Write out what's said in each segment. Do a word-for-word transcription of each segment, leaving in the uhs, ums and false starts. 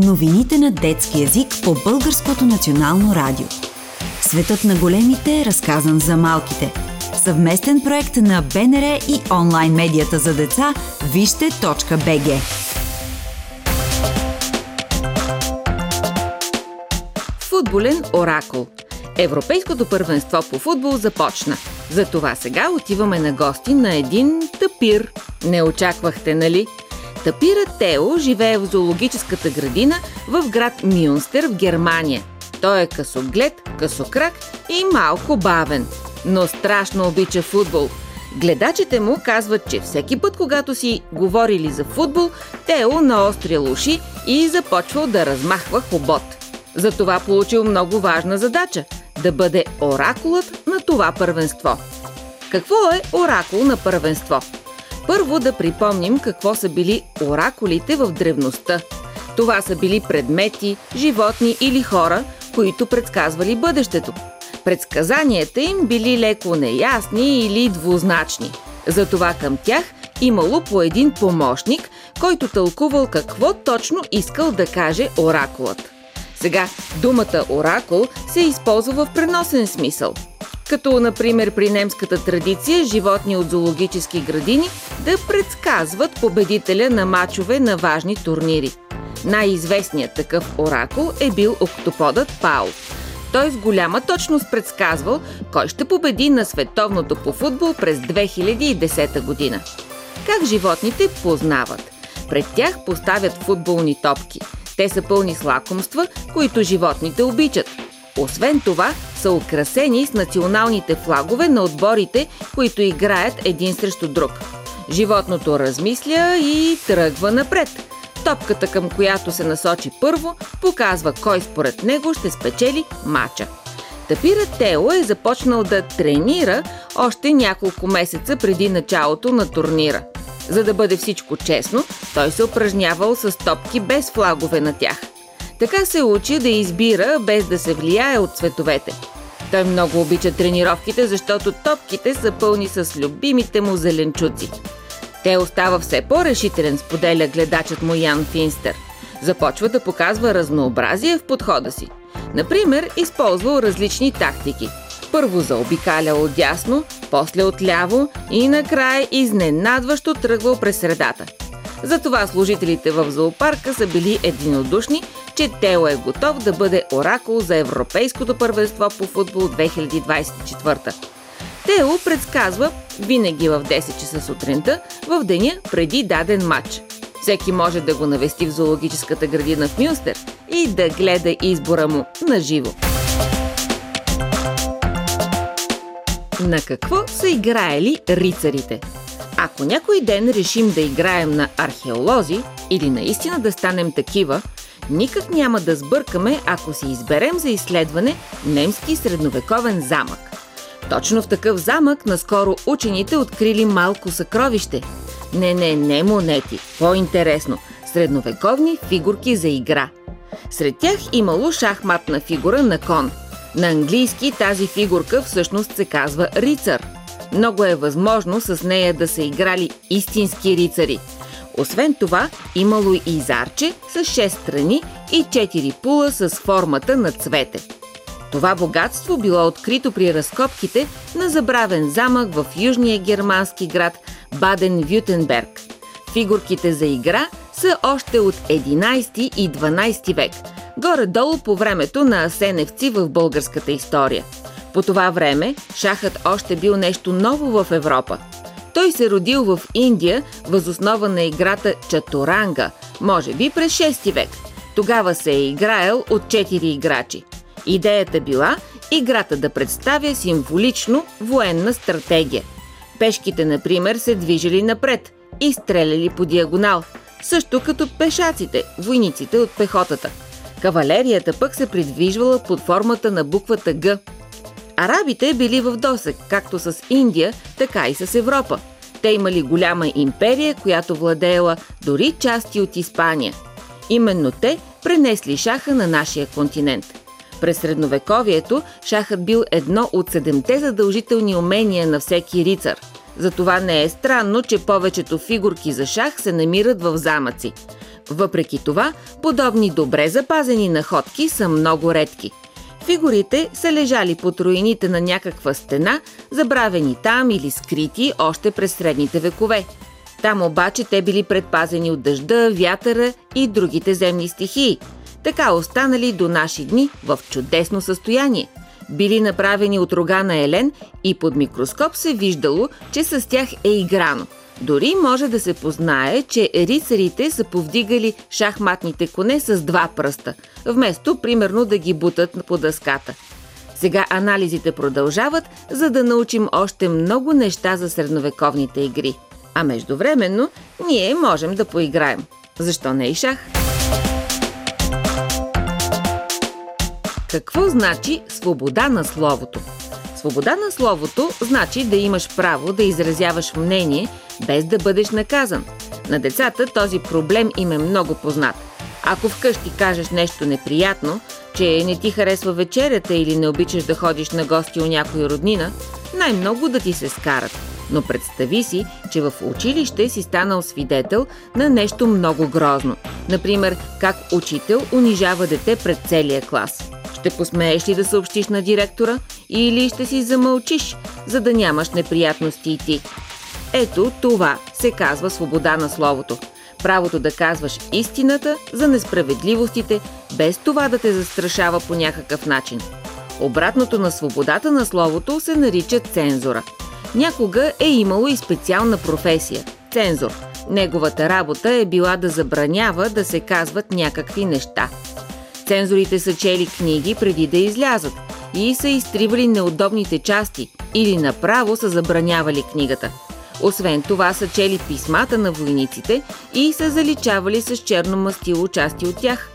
Новините на детски език по Българското национално радио. Светът на големите е разказан за малките. Съвместен проект на БНР и онлайн медията за деца вижте точка би джи. Футболен оракул. Европейското първенство по футбол започна. Затова сега отиваме на гости на един тапир. Не очаквахте, нали? Тапирът Тео живее в зоологическата градина в град Мюнстер в Германия. Той е късоглед, късокрак и малко бавен, но страшно обича футбол. Гледачите му казват, че всеки път, когато си говорили за футбол, Тео наострил уши и започвал да размахва хобот. Затова получил много важна задача – да бъде оракулът на това първенство. Какво е оракул на първенство? Първо да припомним какво са били оракулите в древността. Това са били предмети, животни или хора, които предсказвали бъдещето. Предсказанията им били леко неясни или двузначни. Затова към тях имало по един помощник, който тълкувал какво точно искал да каже оракулът. Сега думата оракул се използва в преносен смисъл. Като, например, при немската традиция животни от зоологически градини да предсказват победителя на мачове на важни турнири. Най-известният такъв оракул е бил октоподът Пау. Той с голяма точност предсказвал кой ще победи на световното по футбол през две хиляди и десета година. Как животните познават? Пред тях поставят футболни топки. Те са пълни с лакомства, които животните обичат. Освен това, са украсени с националните флагове на отборите, които играят един срещу друг. Животното размисля и тръгва напред. Топката, към която се насочи първо, показва кой според него ще спечели мача. Тапирът Тео е започнал да тренира още няколко месеца преди началото на турнира. За да бъде всичко честно, той се упражнявал с топки без флагове на тях. Така се учи да избира без да се влияе от цветовете. Той много обича тренировките, защото топките са пълни с любимите му зеленчуци. Те остава все по-решителен, споделя гледачът му Ян Финстер. Започва да показва разнообразие в подхода си. Например, използвал различни тактики. Първо заобикалял отдясно, после отляво и накрая изненадващо тръгвал през средата. Затова служителите в зоопарка са били единодушни, че Тео е готов да бъде оракул за Европейското първенство по футбол две хиляди двадесет и четвърта. Тео предсказва винаги в десет часа сутринта, в деня преди даден матч. Всеки може да го навести в зоологическата градина в Мюнстер и да гледа избора му на живо. На какво са играели рицарите? Ако някой ден решим да играем на археолози или наистина да станем такива, никак няма да сбъркаме, ако си изберем за изследване немски средновековен замък. Точно в такъв замък наскоро учените открили малко съкровище. Не, не, не монети, по-интересно – средновековни фигурки за игра. Сред тях имало шахматна фигура на кон. На английски тази фигурка всъщност се казва рицар. Много е възможно с нея да са играли истински рицари. Освен това, имало и зарче с шест страни и четири пула с формата на цвете. Това богатство било открито при разкопките на забравен замък в южния германски град Баден-Вютенберг. Фигурките за игра са още от единадесети и дванадесети век, горе-долу по времето на асеневци в българската история. По това време шахът още бил нещо ново в Европа. Той се родил в Индия въз основа на играта чатуранга, може би през шести век. Тогава се е играел от четири играчи. Идеята била играта да представя символично военна стратегия. Пешките, например, се движили напред и стреляли по диагонал, също като пешаците, войниците от пехотата. Кавалерията пък се придвижвала под формата на буквата Г. Арабите били в досег, както с Индия, така и с Европа. Те имали голяма империя, която владеела дори части от Испания. Именно те пренесли шаха на нашия континент. През средновековието шахът бил едно от седемте задължителни умения на всеки рицар. Затова не е странно, че повечето фигурки за шах се намират в замъци. Въпреки това, подобни добре запазени находки са много редки. Фигурите са лежали под руините на някаква стена, забравени там или скрити още през средните векове. Там обаче те били предпазени от дъжда, вятъра и другите земни стихии. Така останали до наши дни в чудесно състояние. Били направени от рога на елен и под микроскоп се виждало, че с тях е играно. Дори може да се познае, че рицарите са повдигали шахматните коне с два пръста, вместо примерно да ги бутат по дъската. Сега анализите продължават, за да научим още много неща за средновековните игри. А междувременно ние можем да поиграем. Защо не и шах? Какво значи свобода на словото? Свобода на словото значи да имаш право да изразяваш мнение, без да бъдеш наказан. На децата този проблем им е много познат. Ако вкъщи кажеш нещо неприятно, че не ти харесва вечерята или не обичаш да ходиш на гости у някой роднина, най-много да ти се скарат. Но представи си, че в училище си станал свидетел на нещо много грозно. Например, как учител унижава дете пред целия клас. Ще посмееш ли да съобщиш на директора или ще си замълчиш, за да нямаш неприятности и ти? Ето това се казва свобода на словото. Правото да казваш истината за несправедливостите, без това да те застрашава по някакъв начин. Обратното на свободата на словото се нарича цензура. Някога е имало и специална професия – цензор. Неговата работа е била да забранява да се казват някакви неща. Цензорите са чели книги преди да излязат и са изтривали неудобните части или направо са забранявали книгата. Освен това са чели писмата на войниците и са заличавали с черно мастило части от тях.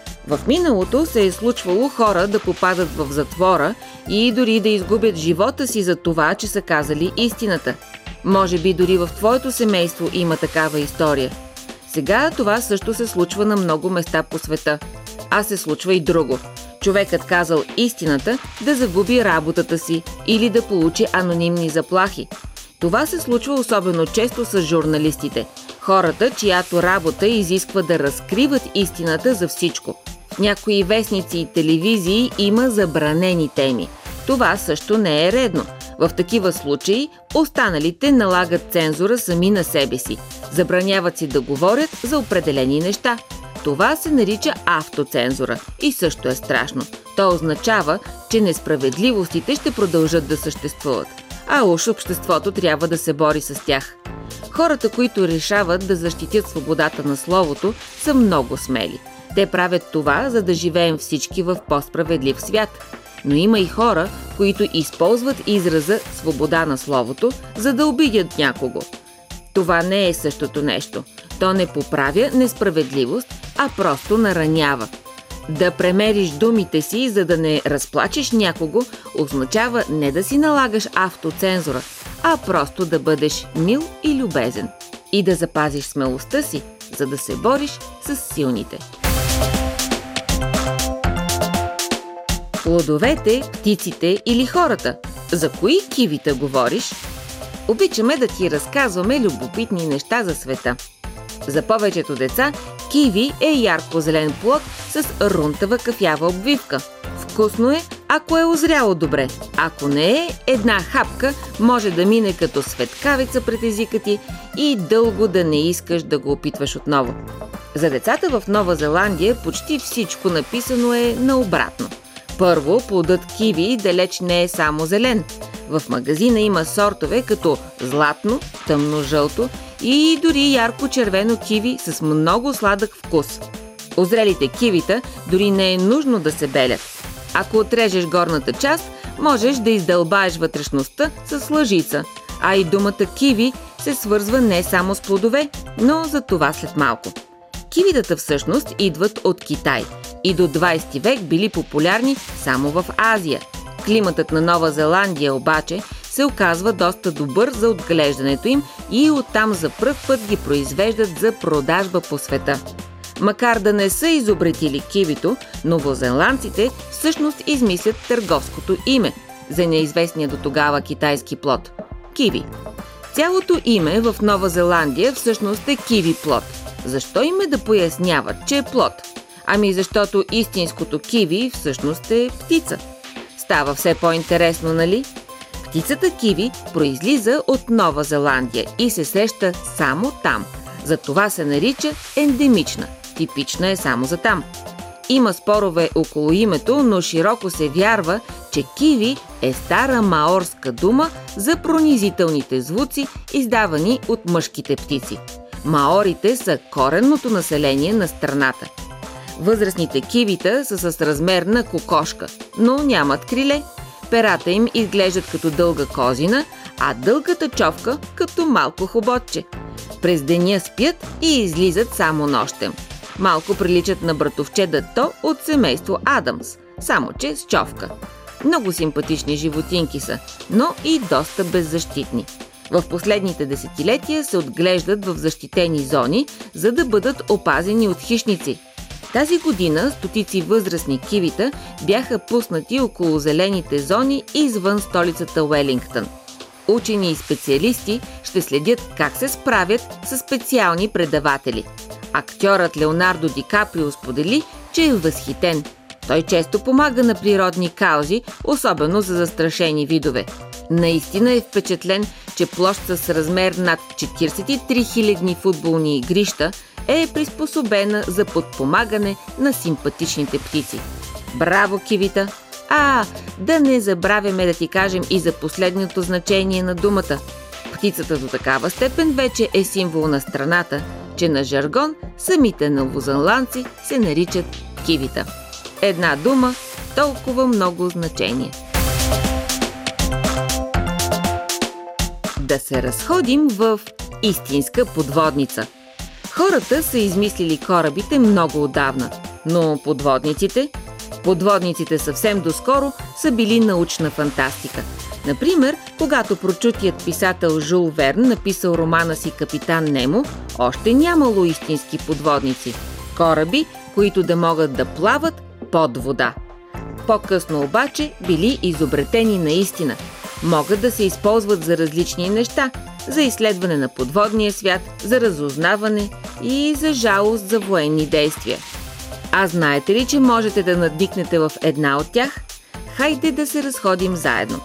В миналото се е случвало хора да попадат в затвора и дори да изгубят живота си за това, че са казали истината. Може би дори в твоето семейство има такава история. Сега това също се случва на много места по света. А се случва и друго. Човекът казал истината да загуби работата си или да получи анонимни заплахи. Това се случва особено често с журналистите. Хората, чиято работа изисква да разкриват истината за всичко. В някои вестници и телевизии има забранени теми. Това също не е редно. В такива случаи останалите налагат цензура сами на себе си. Забраняват си да говорят за определени неща. Това се нарича автоцензура и също е страшно. То означава, че несправедливостите ще продължат да съществуват, а уж обществото трябва да се бори с тях. Хората, които решават да защитят свободата на словото, са много смели. Те правят това, за да живеем всички в по-справедлив свят. Но има и хора, които използват израза свобода на словото, за да обидят някого. Това не е същото нещо. То не поправя несправедливост, а просто наранява. Да премериш думите си, за да не разплачеш някого, означава не да си налагаш автоцензура, а просто да бъдеш мил и любезен. И да запазиш смелостта си, за да се бориш с силните. Плодовете, птиците или хората? За кои кивита говориш? Обичаме да ти разказваме любопитни неща за света. За повечето деца киви е ярко-зелен плод с рунтава кафява обвивка. Вкусно е, ако е озряло добре. Ако не е, една хапка може да мине като светкавица пред езика ти и дълго да не искаш да го опитваш отново. За децата в Нова Зеландия почти всичко написано е наобратно. Първо, плодът киви далеч не е само зелен. В магазина има сортове като златно, тъмно-жълто и дори ярко-червено киви с много сладък вкус. Озрелите кивита дори не е нужно да се белят. Ако отрежеш горната част, можеш да издълбаеш вътрешността с лъжица. А и думата киви се свързва не само с плодове, но за това след малко. Кивитата всъщност идват от Китай и до двайсети век били популярни само в Азия. Климатът на Нова Зеландия обаче се оказва доста добър за отглеждането им и оттам за пръв път ги произвеждат за продажба по света. Макар да не са изобретили кивито, новозеландците всъщност измислят търговското име за неизвестния до тогава китайски плод – киви. Цялото име в Нова Зеландия всъщност е киви плод. Защо им е да поясняват, че е плод? Ами защото истинското киви всъщност е птица. Става все по-интересно, нали? Птицата киви произлиза от Нова Зеландия и се среща само там. Затова се нарича ендемична. Типична е само за там. Има спорове около името, но широко се вярва, че киви е стара маорска дума за пронизителните звуци, издавани от мъжките птици. Маорите са коренното население на страната. Възрастните кивита са с размер на кокошка, но нямат криле. Перата им изглеждат като дълга козина, а дългата човка като малко хоботче. През деня спят и излизат само нощем. Малко приличат на братовчедато от семейство Адамс, само че с човка. Много симпатични животинки са, но и доста беззащитни. В последните десетилетия се отглеждат в защитени зони, за да бъдат опазени от хищници. Тази година стотици възрастни кивита бяха пуснати около зелените зони извън столицата Уелингтън. Учени и специалисти ще следят как се справят с специални предаватели. Актьорът Леонардо Ди Каприо сподели, че е възхитен. Той често помага на природни каузи, особено за застрашени видове. Наистина е впечатлен, че площ с размер над четиридесет и три хиляди футболни игрища е приспособена за подпомагане на симпатичните птици. Браво, кивита! А, да не забравяме да ти кажем и за последното значение на думата. Птицата до такава степен вече е символ на страната, че на жаргон самите новозеландци се наричат кивита. Една дума, толкова много значение. Да се разходим в истинска подводница. Хората са измислили корабите много отдавна, но подводниците? Подводниците съвсем доскоро са били научна фантастика. Например, когато прочутият писател Жул Верн написал романа си «Капитан Немо», още нямало истински подводници. Кораби, които да могат да плават под вода. По-късно обаче били изобретени наистина. Могат да се използват за различни неща, за изследване на подводния свят, за разузнаване и за жалост за военни действия. А знаете ли, че можете да надникнете в една от тях? Хайде да се разходим заедно.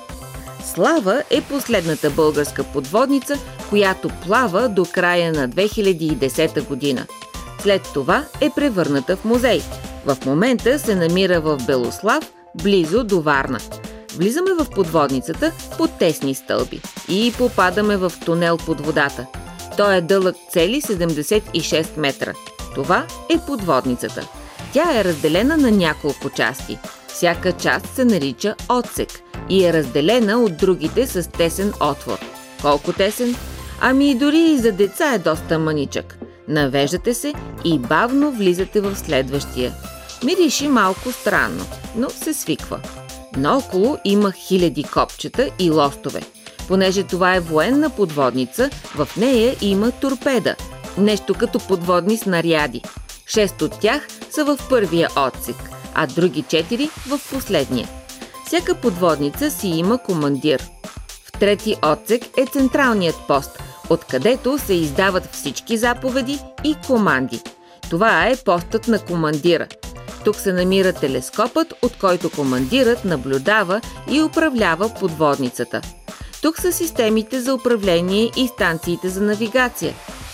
Слава е последната българска подводница, която плава до края на две хиляди и десета година. След това е превърната в музей. В момента се намира в Белослав, близо до Варна. Влизаме в подводницата по тесни стълби и попадаме в тунел под водата. Той е дълъг цели седемдесет и шест метра. Това е подводницата. Тя е разделена на няколко части. Всяка част се нарича отсек и е разделена от другите с тесен отвор. Колко тесен? Ами дори и за деца е доста мъничък. Навеждате се и бавно влизате в следващия. Мириши малко странно, но се свиква. Наоколо има хиляди копчета и лостове. Понеже това е военна подводница, в нея има торпеда, нещо като подводни снаряди. Шест от тях са в първия отсек, а други четири в последния. Всяка подводница си има командир. В трети отсек е централният пост, откъдето се издават всички заповеди и команди. Това е постът на командира. Тук се намира телескопът, от който командирът наблюдава и управлява подводницата. Тук са системите за управление и станциите за навигация.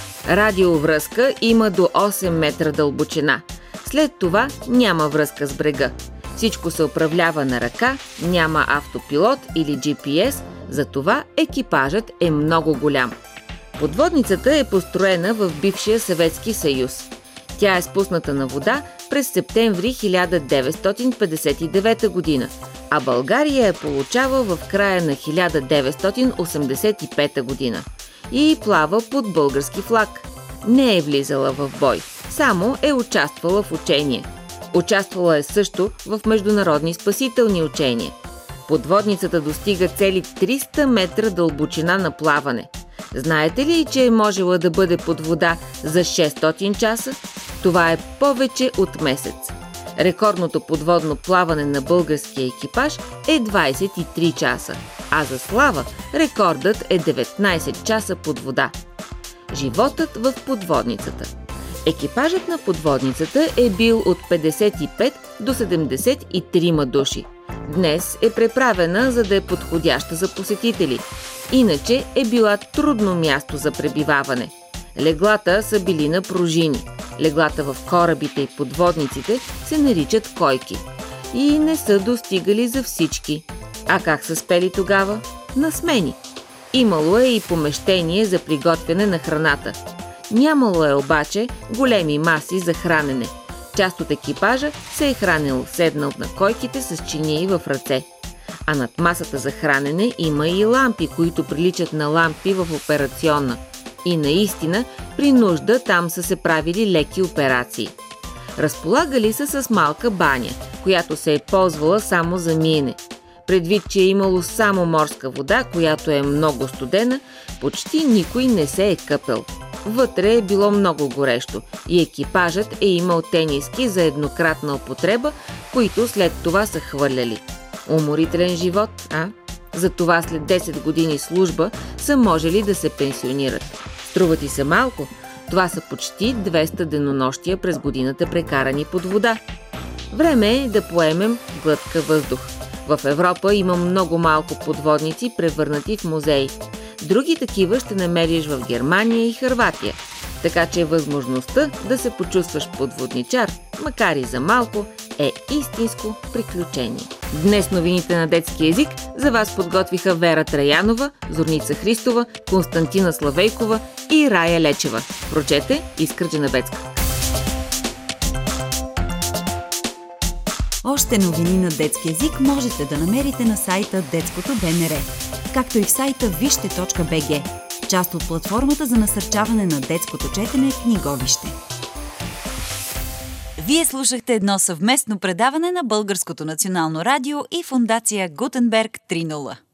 Радиовръзка има до осем метра дълбочина. След това няма връзка с брега. Всичко се управлява на ръка, няма автопилот или джи пи ес, затова екипажът е много голям. Подводницата е построена в бившия Съветски съюз. Тя е спусната на вода през септември хиляда деветстотин петдесет и девета година, а България я получава в края на хиляда деветстотин осемдесет и пета година и плава под български флаг. Не е влизала в бой, само е участвала в учение. Участвала е също в международни спасителни учения. Подводницата достига цели триста метра дълбочина на плаване. Знаете ли, че е можела да бъде под вода за шестстотин часа? Това е повече от месец. Рекордното подводно плаване на българския екипаж е двадесет и три часа, а за Слава рекордът е деветнадесет часа под вода. Животът в подводницата. Екипажът на подводницата е бил от петдесет и пет до седемдесет и три души. Днес е преправена, за да е подходяща за посетители. Иначе е била трудно място за пребиваване. Леглата са били на пружини. Леглата в корабите и подводниците се наричат койки. И не са достигали за всички. А как са спели тогава? На смени. Имало е и помещение за приготвяне на храната. Нямало е обаче големи маси за хранене. Част от екипажа се е хранил седнал на койките с чинии в ръце. А над масата за хранене има и лампи, които приличат на лампи в операционна. И наистина, при нужда там са се правили леки операции. Разполагали са с малка баня, която се е ползвала само за миене. Предвид, че е имало само морска вода, която е много студена, почти никой не се е къпел. Вътре е било много горещо и екипажът е имал тениски за еднократна употреба, които след това са хвърляли. Уморителен живот, а? Затова след десет години служба са можели да се пенсионират. Струва ти се малко? Това са почти двеста денонощия през годината прекарани под вода. Време е да поемем глътка въздух. В Европа има много малко подводници, превърнати в музеи. Други такива ще намериш в Германия и Хърватия. Така че възможността да се почувстваш подводничар, макар и за малко, е истинско приключение. Днес новините на детски език за вас подготвиха Вера Траянова, Зорница Христова, Константина Славейкова и Рая Лечева. Прочете Искра Джанабецка. Още новини на детски език можете да намерите на сайта Детското БНР, както и в сайта вижте точка би джи, част от платформата за насърчаване на детското четене Книговище. Вие слушахте едно съвместно предаване на Българското национално радио и фондация Гутенберг три нула.